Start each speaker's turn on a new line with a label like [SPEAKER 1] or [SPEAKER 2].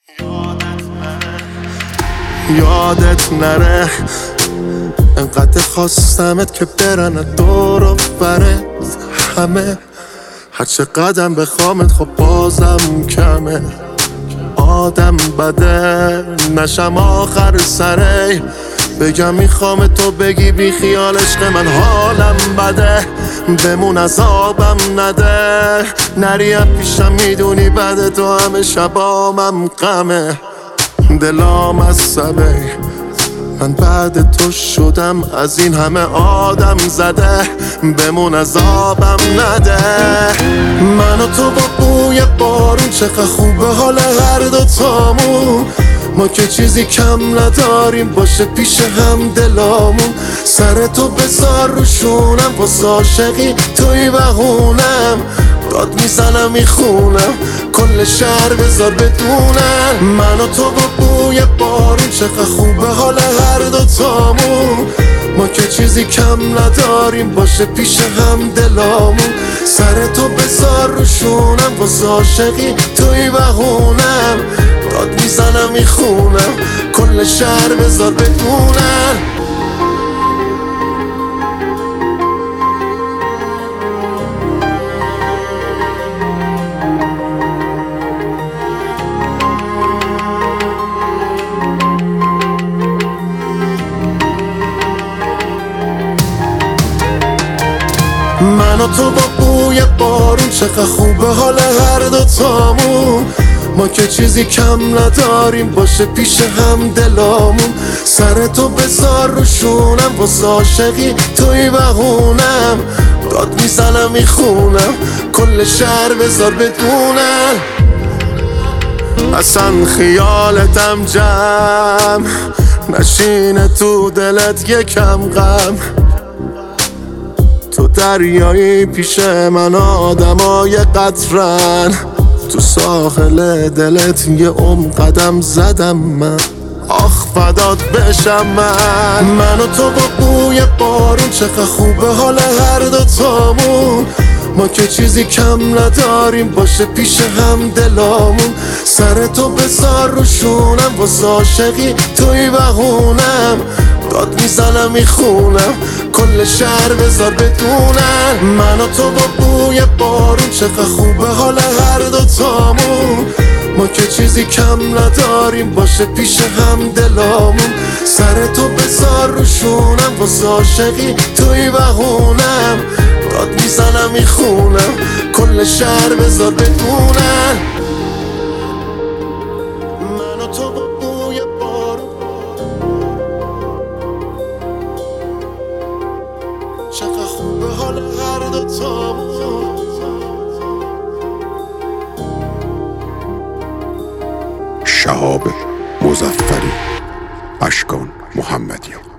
[SPEAKER 1] یادت نره انقدر خواستمت که برن دور و برت همه، هرچه قدم بخوامت خب بازم کمه. آدم بده نشم آخر سره، بگم میخوام تو بگی بی خیال عشق من حالم بده، بمون عذابم نده، نری پیشم میدونی بده تو همه شبامم غمه. دلام عصبه من بعد تو شدم، از این همه آدم زده، بمون عذابم نده. من و تو با بوی بارون چقدر خوبه حال هر دوتامون، ما که چیزی کم نداریم باشه پیش هم دلامون. سر تو بذار روشونم واسه عاشقی توی بهونم، داد میزنم میخونم کل شهر بذار بدونم. من و تو با بوی بارون چقدر خوبه حال هر دوتامون، ما که چیزی کم نداریم باشه پیش هم دلامون. سر تو بذار روشونم واسه عاشقی توی بهونم، داد میزنم میخونم کل شهر بذار بدونم. من و تو با بوی بارون چقدر خوبه حال هر دوتامون، ما که چیزی کم نداریم باشه پیش هم دلامون. سر تو بذار روشونم واسه عاشقی توی بهونم، داد میزنم میخونم کل شهر بذار بدونم. اصلا خیالتم جمع نشینه تو دلت یکم غم، تو دریایی پیش من آدمای قطرن، تو ساحل دلت یه قدم زدم من، آخ فدات بشم من و تو با بوی بارون چقدر خوبه حال هر دوتامون، ما که چیزی کم نداریم باشه پیش هم دلامون. سر تو بذار روشونم واسه عاشقی توی بهونم، داد میزنم میخونم کل شهر بذار بدونم. من و تو با بوی بارون چقدر خوبه حال هر دوتامون، ما که چیزی کم نداریم باشه پیش هم دلامون. سر تو بذار روشونم واسه عاشقی توی بهونم، داد میزنم میخونم کل شهر بذار بدونم. من و تو با بوی بارون چقدر خوبه حال هر دوتامون.
[SPEAKER 2] شهاب مظفری، اشکان محمدی.